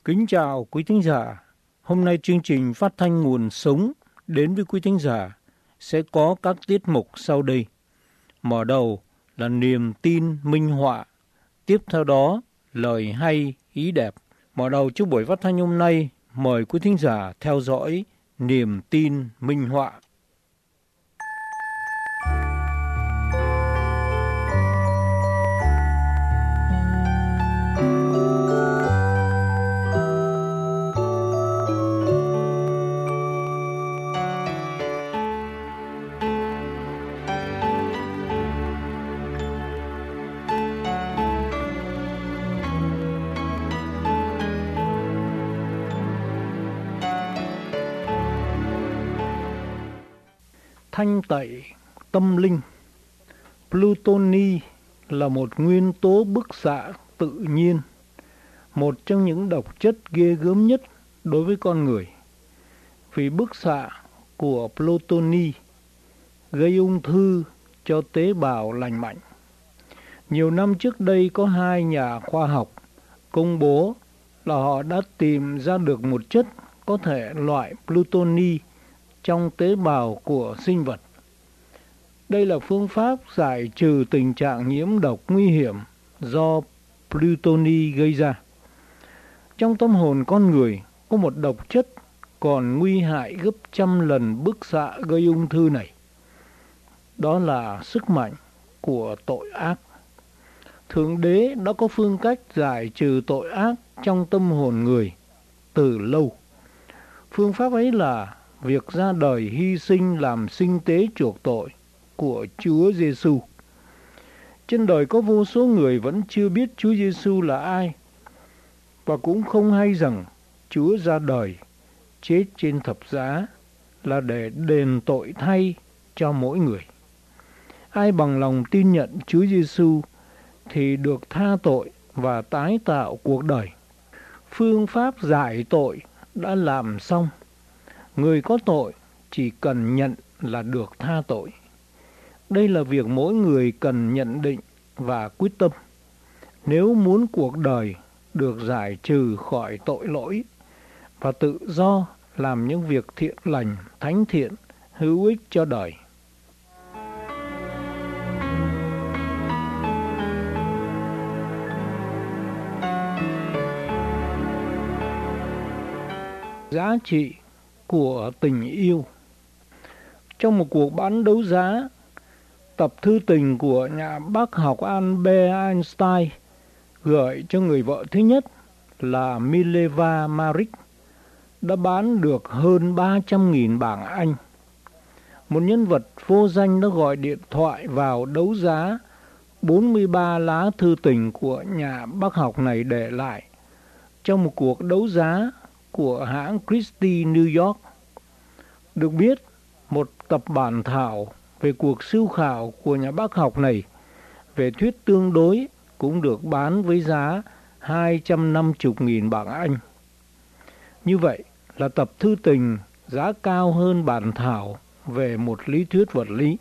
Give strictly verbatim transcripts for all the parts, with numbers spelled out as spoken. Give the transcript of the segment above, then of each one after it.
Kính chào quý thính giả. Hôm nay chương trình phát thanh nguồn sống đến với quý thính giả sẽ có các tiết mục sau đây. Mở đầu là niềm tin minh họa. Tiếp theo đó lời hay ý đẹp. Mở đầu cho buổi phát thanh hôm nay, mời quý thính giả theo dõi niềm tin minh họa. Thanh tẩy tâm linh. Plutoni là một nguyên tố bức xạ tự nhiên, một trong những độc chất ghê gớm nhất đối với con người. Vì bức xạ của plutoni gây ung thư cho tế bào lành mạnh. Nhiều năm trước đây có hai nhà khoa học công bố là họ đã tìm ra được một chất có thể loại plutoni trong tế bào của sinh vật. Đây là phương pháp giải trừ tình trạng nhiễm độc nguy hiểm do plutoni gây ra. Trong tâm hồn con người có một độc chất còn nguy hại gấp trăm lần bức xạ gây ung thư này. Đó là sức mạnh của tội ác. Thượng Đế đã có phương cách giải trừ tội ác trong tâm hồn người từ lâu. Phương pháp ấy là việc ra đời hy sinh làm sinh tế chuộc tội của Chúa Giêsu. Trên đời có vô số người vẫn chưa biết Chúa Giêsu là ai và cũng không hay rằng Chúa ra đời chết trên thập giá là để đền tội thay cho mỗi người. Ai bằng lòng tin nhận Chúa Giêsu thì được tha tội và tái tạo cuộc đời. Phương pháp giải tội đã làm xong. Người có tội chỉ cần nhận là được tha tội. Đây là việc mỗi người cần nhận định và quyết tâm. Nếu muốn cuộc đời được giải trừ khỏi tội lỗi và tự do làm những việc thiện lành, thánh thiện, hữu ích cho đời. Giá trị của tình yêu. Trong một cuộc bán đấu giá, tập thư tình của nhà bác học Albert Einstein gửi cho người vợ thứ nhất là Mileva Maric đã bán được hơn ba trăm nghìn bảng Anh. Một nhân vật vô danh đã gọi điện thoại vào đấu giá bốn mươi ba lá thư tình của nhà bác học này để lại trong một cuộc đấu giá của hãng Christie New York. Được biết, một tập bản thảo về cuộc sưu khảo của nhà bác học này về thuyết tương đối cũng được bán với giá hai trăm năm mươi nghìn bảng Anh. Như vậy là tập thư tình giá cao hơn bản thảo về một lý thuyết vật lý.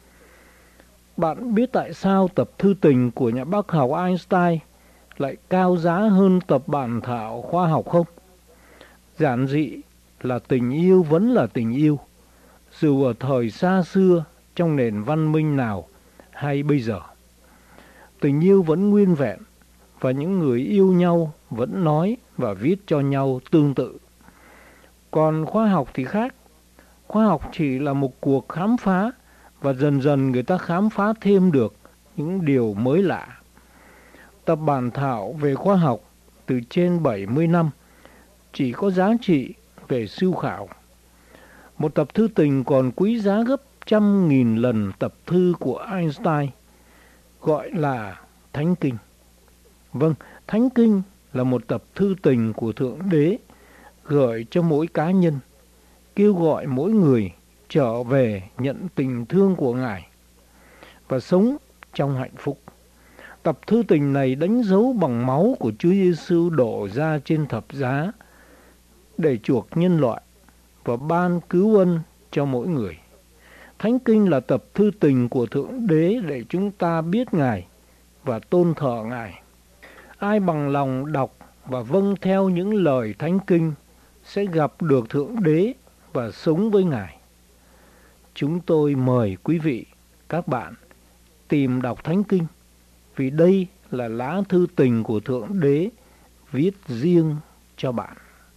Bạn biết tại sao tập thư tình của nhà bác học Einstein lại cao giá hơn tập bản thảo khoa học không? Giản dị là tình yêu vẫn là tình yêu, dù ở thời xa xưa trong nền văn minh nào hay bây giờ. Tình yêu vẫn nguyên vẹn và những người yêu nhau vẫn nói và viết cho nhau tương tự. Còn khoa học thì khác. Khoa học chỉ là một cuộc khám phá và dần dần người ta khám phá thêm được những điều mới lạ. Tập bản thảo về khoa học từ trên bảy mươi năm chỉ có giá trị về sưu khảo. Một tập thư tình còn quý giá gấp trăm nghìn lần tập thư của Einstein, gọi là Thánh Kinh. Vâng, Thánh Kinh là một tập thư tình của Thượng Đế gửi cho mỗi cá nhân, kêu gọi mỗi người trở về nhận tình thương của Ngài và sống trong hạnh phúc. Tập thư tình này đánh dấu bằng máu của Chúa Giêsu đổ ra trên thập giá để chuộc nhân loại và ban cứu ân cho mỗi người. Thánh Kinh là tập thư tình của Thượng Đế để chúng ta biết Ngài và tôn thờ Ngài. Ai bằng lòng đọc và vâng theo những lời thánh kinh sẽ gặp được Thượng Đế và sống với Ngài. Chúng tôi mời quý vị, các bạn tìm đọc thánh kinh, vì đây là lá thư tình của Thượng Đế viết riêng cho bạn.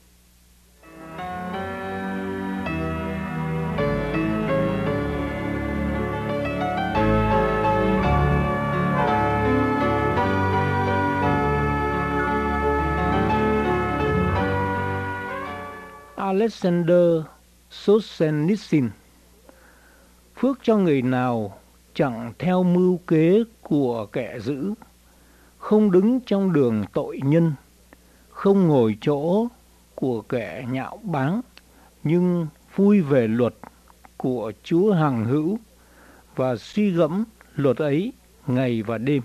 Alexander Solzhenitsyn. Phước cho người nào chẳng theo mưu kế của kẻ dữ, không đứng trong đường tội nhân, không ngồi chỗ của kẻ nhạo báng, nhưng vui về luật của Chúa hằng hữu và suy gẫm luật ấy ngày và đêm.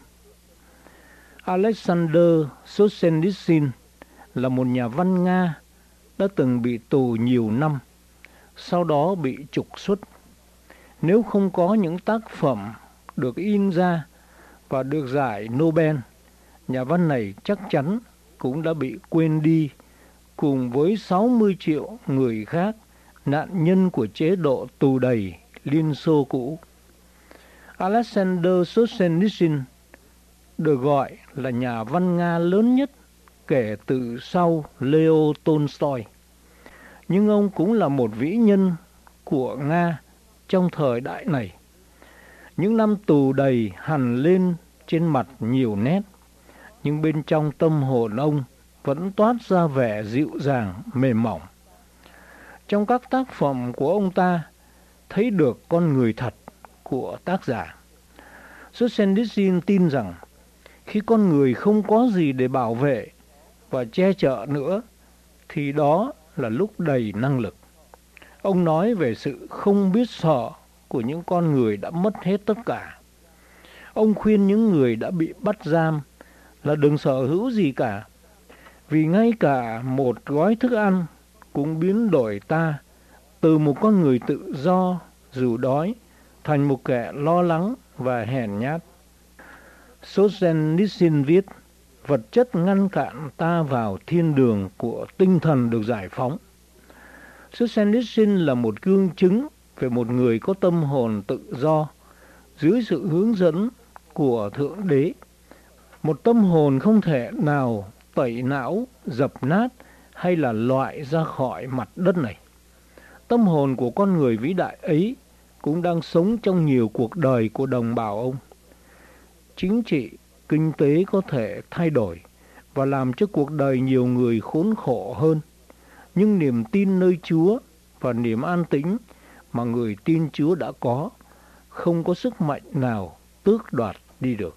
Alexander Solzhenitsyn là một nhà văn Nga đã từng bị tù nhiều năm, sau đó bị trục xuất. Nếu không có những tác phẩm được in ra và được giải Nobel, nhà văn này chắc chắn cũng đã bị quên đi cùng với sáu mươi triệu người khác, nạn nhân của chế độ tù đầy Liên Xô cũ. Alexander Solzhenitsyn được gọi là nhà văn Nga lớn nhất kể từ sau Leo Tolstoy. Nhưng ông cũng là một vĩ nhân của Nga trong thời đại này. Những năm tù đầy hằn lên trên mặt nhiều nét, nhưng bên trong tâm hồn ông vẫn toát ra vẻ dịu dàng, mềm mỏng. Trong các tác phẩm của ông ta thấy được con người thật của tác giả. Solzhenitsyn tin rằng khi con người không có gì để bảo vệ và che chở nữa, thì đó là lúc đầy năng lực. Ông nói về sự không biết sợ của những con người đã mất hết tất cả. Ông khuyên những người đã bị bắt giam là đừng sở hữu gì cả, vì ngay cả một gói thức ăn cũng biến đổi ta từ một con người tự do dù đói thành một kẻ lo lắng và hèn nhát. Solzhenitsyn viết, vật chất ngăn cản ta vào thiên đường của tinh thần được giải phóng. Solzhenitsyn là một gương chứng về một người có tâm hồn tự do dưới sự hướng dẫn của Thượng Đế. Một tâm hồn không thể nào tẩy não, dập nát hay là loại ra khỏi mặt đất này. Tâm hồn của con người vĩ đại ấy cũng đang sống trong nhiều cuộc đời của đồng bào ông. Chính trị, kinh tế có thể thay đổi và làm cho cuộc đời nhiều người khốn khổ hơn. Nhưng niềm tin nơi Chúa và niềm an tĩnh mà người tin Chúa đã có, không có sức mạnh nào tước đoạt đi được.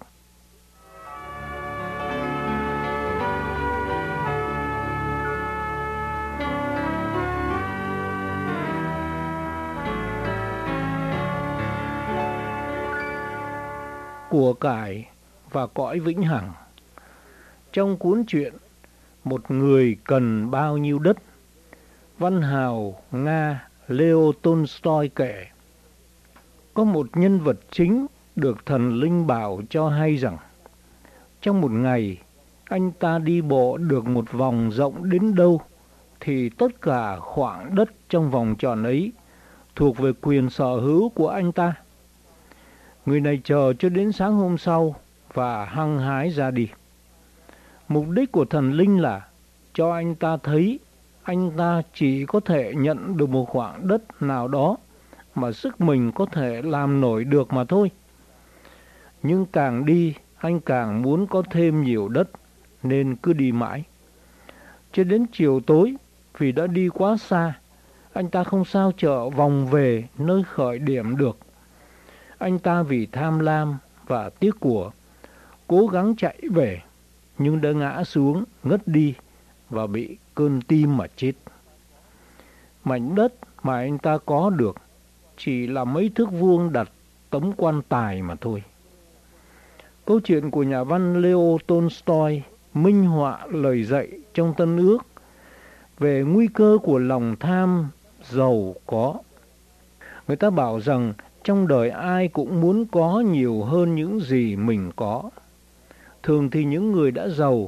Của cải và cõi vĩnh hằng. Trong cuốn truyện Một người cần bao nhiêu đất, văn hào Nga Leo Tolstoy kể, có một nhân vật chính được thần linh bảo cho hay rằng trong một ngày anh ta đi bộ được một vòng rộng đến đâu thì tất cả khoảng đất trong vòng tròn ấy thuộc về quyền sở hữu của anh ta. Người này chờ cho đến sáng hôm sau và hăng hái ra đi. Mục đích của thần linh là cho anh ta thấy anh ta chỉ có thể nhận được một khoảng đất nào đó mà sức mình có thể làm nổi được mà thôi. Nhưng càng đi, anh càng muốn có thêm nhiều đất, nên cứ đi mãi. Cho đến chiều tối, vì đã đi quá xa, anh ta không sao trở vòng về nơi khởi điểm được. Anh ta vì tham lam và tiếc của, cố gắng chạy về, nhưng đã ngã xuống, ngất đi và bị cơn tim mà chết. Mảnh đất mà anh ta có được chỉ là mấy thước vuông đặt tấm quan tài mà thôi. Câu chuyện của nhà văn Leo Tolstoy minh họa lời dạy trong Tân Ước về nguy cơ của lòng tham giàu có. Người ta bảo rằng trong đời ai cũng muốn có nhiều hơn những gì mình có. Thường thì những người đã giàu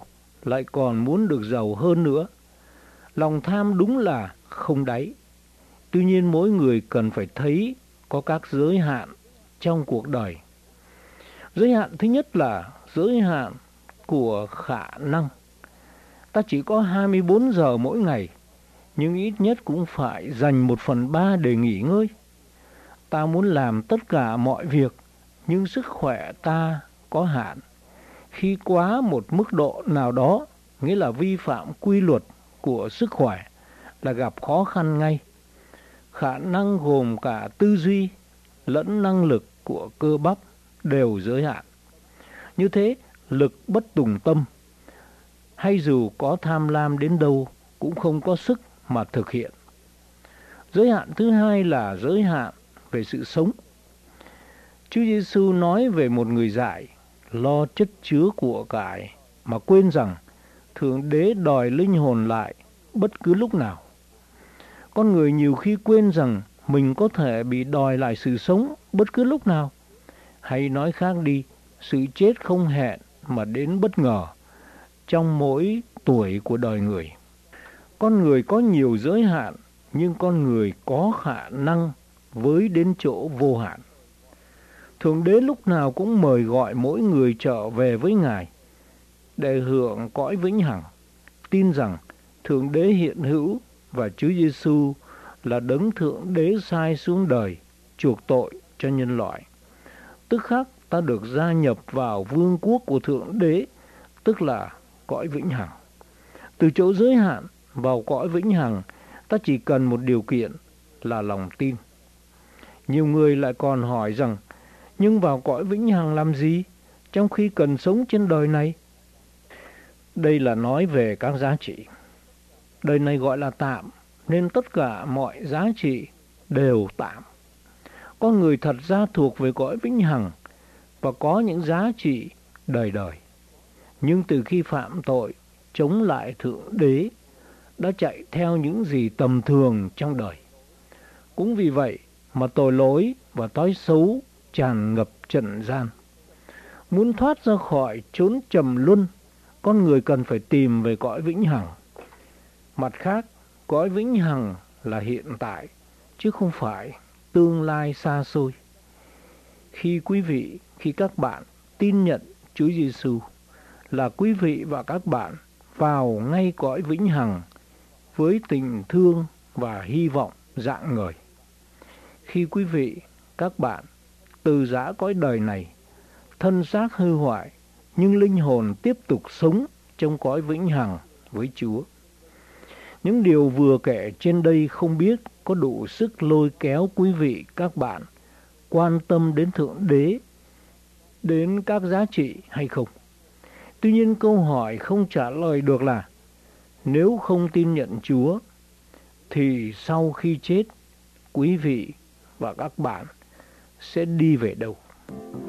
lại còn muốn được giàu hơn nữa. Lòng tham đúng là không đáy. Tuy nhiên mỗi người cần phải thấy có các giới hạn trong cuộc đời. Giới hạn thứ nhất là giới hạn của khả năng. Ta chỉ có hai mươi bốn giờ mỗi ngày, nhưng ít nhất cũng phải dành một phần ba để nghỉ ngơi. Ta muốn làm tất cả mọi việc, nhưng sức khỏe ta có hạn. Khi quá một mức độ nào đó, nghĩa là vi phạm quy luật của sức khỏe, là gặp khó khăn ngay. Khả năng gồm cả tư duy lẫn năng lực của cơ bắp đều giới hạn. Như thế, lực bất tùng tâm, hay dù có tham lam đến đâu cũng không có sức mà thực hiện. Giới hạn thứ hai là giới hạn về sự sống. Chúa Giêsu nói về một người dại lo chất chứa của cải mà quên rằng Thượng Đế đòi linh hồn lại bất cứ lúc nào. Con người nhiều khi quên rằng mình có thể bị đòi lại sự sống bất cứ lúc nào. Hay nói khác đi, sự chết không hẹn mà đến bất ngờ trong mỗi tuổi của đời người. Con người có nhiều giới hạn, nhưng con người có khả năng với đến chỗ vô hạn. Thượng Đế lúc nào cũng mời gọi mỗi người trở về với Ngài để hưởng cõi vĩnh hằng, tin rằng Thượng Đế hiện hữu và Chúa Giêsu là đấng Thượng Đế sai xuống đời chuộc tội cho nhân loại. Tức khắc ta được gia nhập vào vương quốc của Thượng Đế, tức là cõi vĩnh hằng. Từ chỗ giới hạn vào cõi vĩnh hằng, ta chỉ cần một điều kiện là lòng tin. Nhiều người lại còn hỏi rằng, nhưng vào cõi vĩnh hằng làm gì, trong khi cần sống trên đời này? Đây là nói về các giá trị. Đời này gọi là tạm, nên tất cả mọi giá trị đều tạm. Con người thật ra thuộc về cõi vĩnh hằng và có những giá trị đời đời. Nhưng từ khi phạm tội, chống lại Thượng Đế, đã chạy theo những gì tầm thường trong đời. Cũng vì vậy mà tội lỗi và thói xấu tràn ngập trần gian. Muốn thoát ra khỏi chốn trầm luân, con người cần phải tìm về cõi vĩnh hằng. Mặt khác, cõi vĩnh hằng là hiện tại, chứ không phải tương lai xa xôi. Khi quý vị, khi các bạn tin nhận Chúa Giêsu, là quý vị và các bạn vào ngay cõi vĩnh hằng với tình thương và hy vọng rạng ngời. Khi quý vị, các bạn từ giã cõi đời này, thân xác hư hoại, nhưng linh hồn tiếp tục sống trong cõi vĩnh hằng với Chúa. Những điều vừa kể trên đây không biết có đủ sức lôi kéo quý vị, các bạn quan tâm đến Thượng Đế, đến các giá trị hay không? Tuy nhiên câu hỏi không trả lời được là, nếu không tin nhận Chúa, thì sau khi chết, quý vị và các bạn sẽ đi về đâu?